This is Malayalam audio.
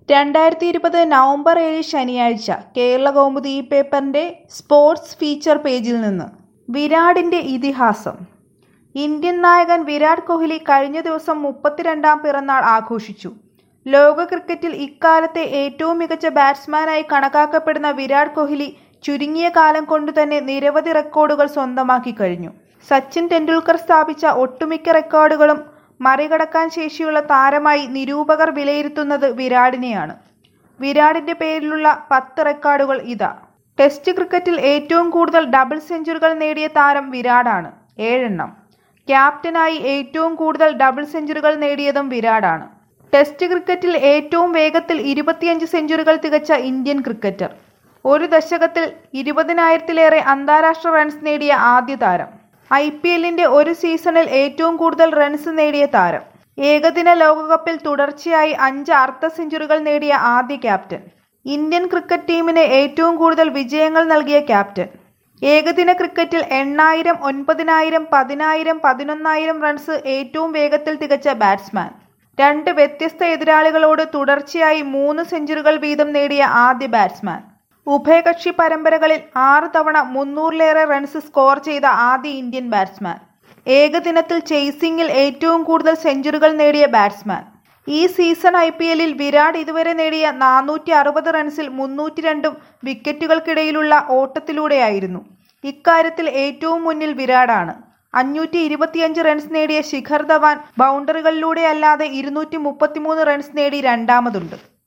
2020 നവംബർ 7 ശനിയാഴ്ച കേരളകൗമുദി ഈ പേപ്പറിന്റെ സ്പോർട്സ് ഫീച്ചർ പേജിൽ നിന്ന് വിരാടിന്റെ ഇതിഹാസം. ഇന്ത്യൻ നായകൻ വിരാട് കോഹ്ലി കഴിഞ്ഞ ദിവസം 32ാം പിറന്നാൾ ആഘോഷിച്ചു. ലോക ക്രിക്കറ്റിൽ ഇക്കാലത്തെ ഏറ്റവും മികച്ച ബാറ്റ്സ്മാനായി കണക്കാക്കപ്പെടുന്ന വിരാട് കോഹ്ലി ചുരുങ്ങിയ കാലം കൊണ്ടുതന്നെ നിരവധി റെക്കോർഡുകൾ സ്വന്തമാക്കി കഴിഞ്ഞു. സച്ചിൻ ടെണ്ടുൽക്കർ സ്ഥാപിച്ച ഒട്ടുമിക്ക റെക്കോർഡുകളും മറികടക്കാൻ ശേഷിയുള്ള താരമായി നിരൂപകർ വിലയിരുത്തുന്നത് വിരാടിനെയാണ്. വിരാടിന്റെ പേരിലുള്ള 10 റെക്കോർഡുകൾ ഇതാ. ടെസ്റ്റ് ക്രിക്കറ്റിൽ ഏറ്റവും കൂടുതൽ ഡബിൾ സെഞ്ചുറികൾ നേടിയ താരം വിരാടാണ്, 7 എണ്ണം. ക്യാപ്റ്റനായി ഏറ്റവും കൂടുതൽ ഡബിൾ സെഞ്ചുറികൾ നേടിയതും വിരാടാണ്. ടെസ്റ്റ് ക്രിക്കറ്റിൽ ഏറ്റവും വേഗത്തിൽ 25 സെഞ്ചുറികൾ തികച്ച ഇന്ത്യൻ ക്രിക്കറ്റർ. ഒരു ദശകത്തിൽ 20,000-ലേറെ അന്താരാഷ്ട്ര റൺസ് നേടിയ ആദ്യ താരം. IPLന്റെ ഒരു സീസണിൽ ഏറ്റവും കൂടുതൽ റൺസ് നേടിയ താരം. ഏകദിന ലോകകപ്പിൽ തുടർച്ചയായി 5 അർദ്ധ സെഞ്ചുറികൾ നേടിയ ആദ്യ ക്യാപ്റ്റൻ. ഇന്ത്യൻ ക്രിക്കറ്റ് ടീമിന് ഏറ്റവും കൂടുതൽ വിജയങ്ങൾ നൽകിയ ക്യാപ്റ്റൻ. ഏകദിന ക്രിക്കറ്റിൽ 8,000, 9,000, 10,000, 11,000 റൺസ് ഏറ്റവും വേഗത്തിൽ തികച്ച ബാറ്റ്സ്മാൻ. 2 വ്യത്യസ്ത എതിരാളികളോട് തുടർച്ചയായി 3 സെഞ്ചുറികൾ വീതം നേടിയ ആദ്യ ബാറ്റ്സ്മാൻ. ഉഭയകക്ഷി പരമ്പരകളിൽ 6 തവണ 300-ലേറെ റൺസ് സ്കോർ ചെയ്ത ആദ്യ ഇന്ത്യൻ ബാറ്റ്സ്മാൻ. ഏകദിനത്തിൽ ചേസിംഗിൽ ഏറ്റവും കൂടുതൽ സെഞ്ചുറികൾ നേടിയ ബാറ്റ്സ്മാൻ. ഈ സീസൺ IPLൽ വിരാട് ഇതുവരെ നേടിയ 460 റൺസിൽ 302 വിക്കറ്റുകൾക്കിടയിലുള്ള ഓട്ടത്തിലൂടെയായിരുന്നു. ഇക്കാര്യത്തിൽ ഏറ്റവും മുന്നിൽ വിരാടാണ്. 525 റൺസ് നേടിയ ശിഖർ ധവാൻ ബൗണ്ടറികളിലൂടെയല്ലാതെ 233 റൺസ് നേടി രണ്ടാമതുണ്ട്.